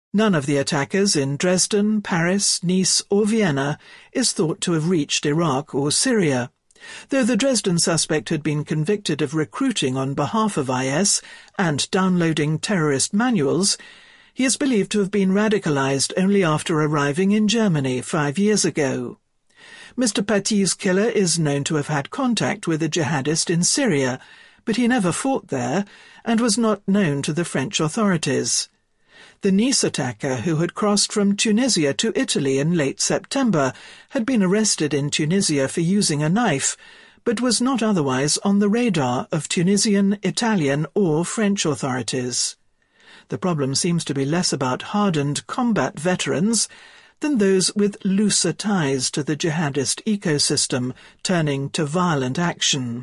None of the attackers in Dresden, Paris, Nice or Vienna is thought to have reached Iraq or Syria, though the Dresden suspect had been convicted of recruiting on behalf of IS and downloading terrorist manuals. He is believed to have been radicalized only after arriving in Germany 5 years ago. Mr. Paty's killer is known to have had contact with a jihadist in Syria, but he never fought there and was not known to the French authorities. The Nice attacker, who had crossed from Tunisia to Italy in late September, had been arrested in Tunisia for using a knife, but was not otherwise on the radar of Tunisian, Italian or French authorities. The problem seems to be less about hardened combat veterans than those with looser ties to the jihadist ecosystem turning to violent action.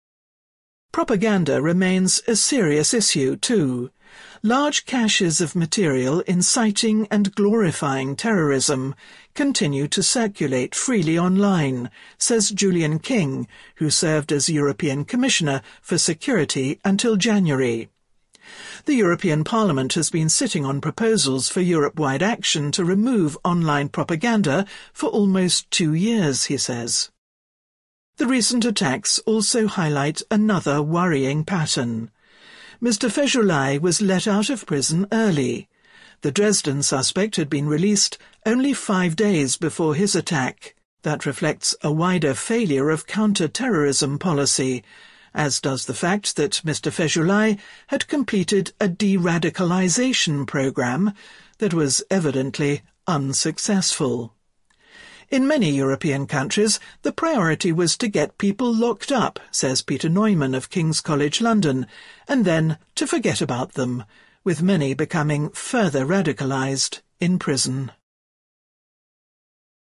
Propaganda remains a serious issue, too. Large caches of material inciting and glorifying terrorism continue to circulate freely online, says Julian King, who served as European Commissioner for Security until January. The European Parliament has been sitting on proposals for Europe-wide action to remove online propaganda for almost 2 years, he says. The recent attacks also highlight another worrying pattern. Mr. Fejulai was let out of prison early. The Dresden suspect had been released only 5 days before his attack. That reflects a wider failure of counter-terrorism policy, as does the fact that Mr. Fejulai had completed a de-radicalization program that was evidently unsuccessful. In many European countries, the priority was to get people locked up, says Peter Neumann of King's College London, and then to forget about them, with many becoming further radicalized in prison.